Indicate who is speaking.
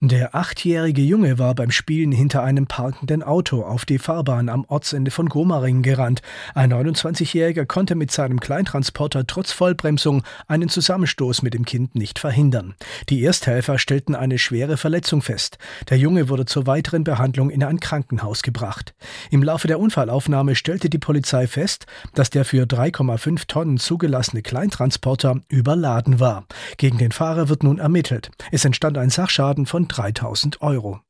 Speaker 1: Der 8-jährige Junge war beim Spielen hinter einem parkenden Auto auf die Fahrbahn am Ortsende von Gomaringen gerannt. Ein 29-Jähriger konnte mit seinem Kleintransporter trotz Vollbremsung einen Zusammenstoß mit dem Kind nicht verhindern. Die Ersthelfer stellten eine schwere Verletzung fest. Der Junge wurde zur weiteren Behandlung in ein Krankenhaus gebracht. Im Laufe der Unfallaufnahme stellte die Polizei fest, dass der für 3,5 Tonnen zugelassene Kleintransporter überladen war. Gegen den Fahrer wird nun ermittelt. Es entstand ein Sachschaden von 3.000 Euro.